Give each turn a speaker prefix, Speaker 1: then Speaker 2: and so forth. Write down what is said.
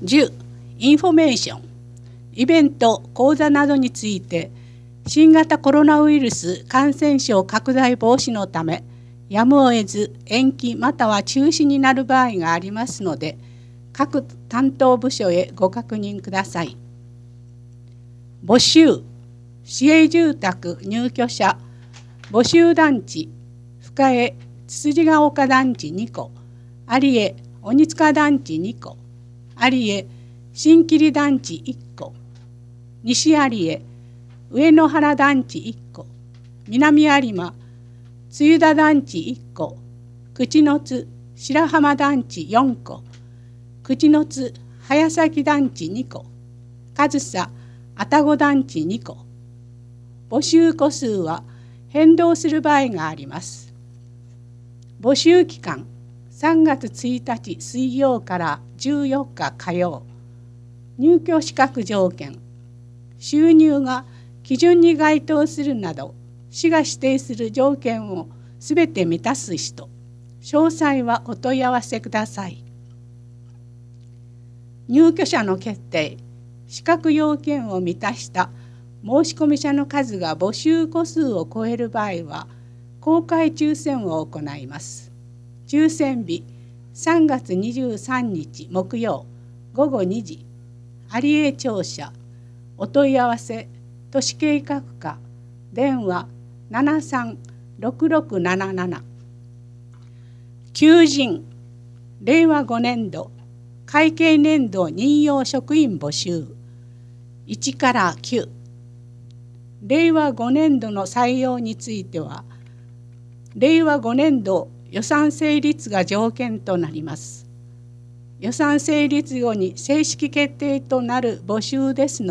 Speaker 1: 10、インフォメーション、イベント、講座などについて、新型コロナウイルス感染症拡大防止のため、やむを得ず延期または中止になる場合がありますので、各担当部署へご確認ください。募集、市営住宅入居者募集団地、深江つつじが丘団地2個、有江鬼塚団地2個、有江新切団地1個、西有江上野原団地1個、南有馬津田団地1個、口の津白浜団地4個、口の津早崎団地2個、上総愛宕団地2個。募集個数は変動する場合があります。募集期間3月1日水曜から14日火曜。入居資格条件、収入が基準に該当するなど市が指定する条件をすべて満たす人。詳細はお問い合わせください。入居者の決定、資格要件を満たした申込者の数が募集個数を超える場合は公開抽選を行います。抽選日3月23日木曜午後2時、有江庁舎。お問い合わせ都市計画課電話736677。求人、令和5年度会計年度任用職員募集1から9。令和5年度の採用については、令和5年度予算成立が条件となります。予算成立後に正式決定となる募集ですの